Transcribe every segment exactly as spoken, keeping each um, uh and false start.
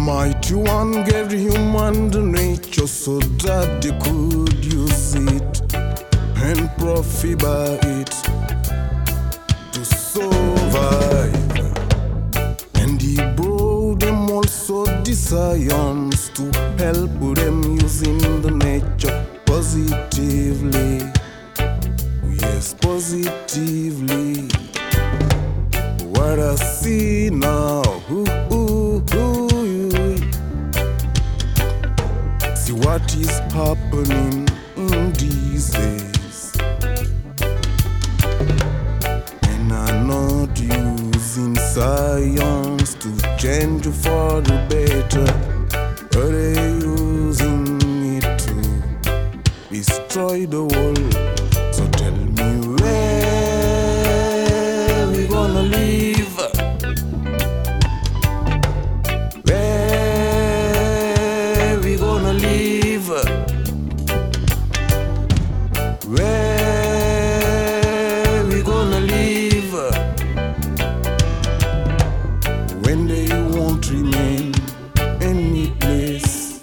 Almighty One gave human the nature so that they could use it and profit by it to survive. And He brought them also the science to help them using the nature positively. Yes, positively. What I see now, ooh, ooh, ooh, see what is happening in these days, and I'm not using science to change for the better, but they're using it to destroy the world. So tell me where we gonna live? Where we gonna live? Where we gonna live? When they won't remain any place.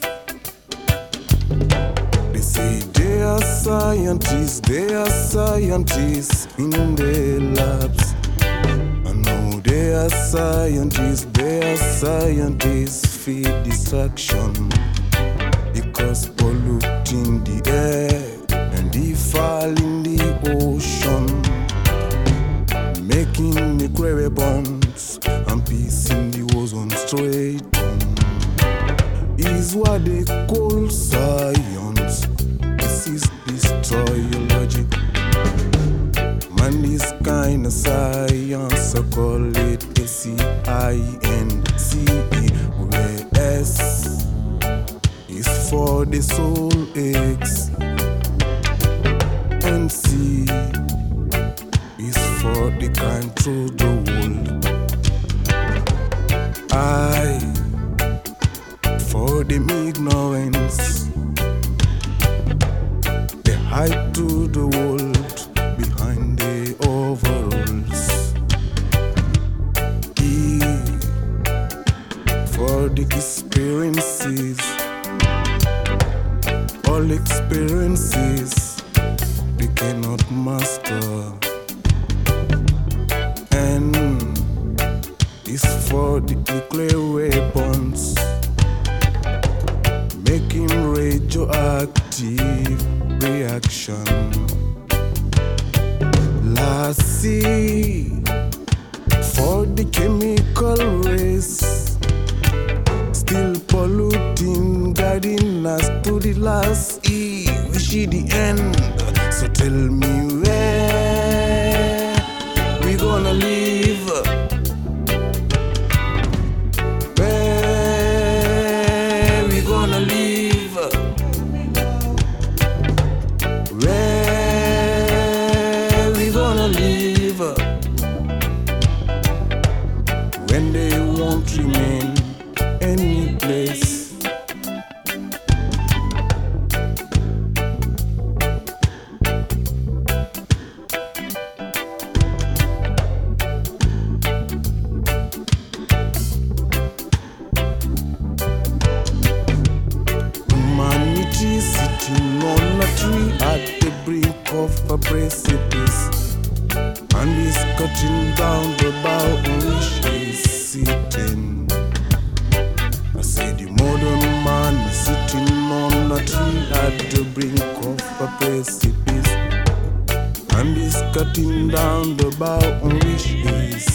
They say they are scientists, they are scientists in their labs. I know they are scientists, they are scientists for distraction, because polluting the air and the fall in the ocean, making the gravy bonds and piecing the ozone straight on, is what they call science. This is destroy logic. Man, this kind of science, I call it S C I N C E, where S is for the soul, X, and C is for the control the world, I for the ignorance, the hype to the world behind the overalls, E for the experiences, all experiences they cannot master, and is for the nuclear weapons, making radioactive reaction. Last C for the chemical race, still polluting, guiding us to the last E, which is the end. So tell me where we gonna live? Where we gonna live? Where we gonna live? When they won't remain any place. Humanity sitting on a tree at the brink of a precipice, and is cutting down the bough on which is sitting. I say the modern man is sitting on a tree at the brink of a precipice, and is cutting down the bough on which he is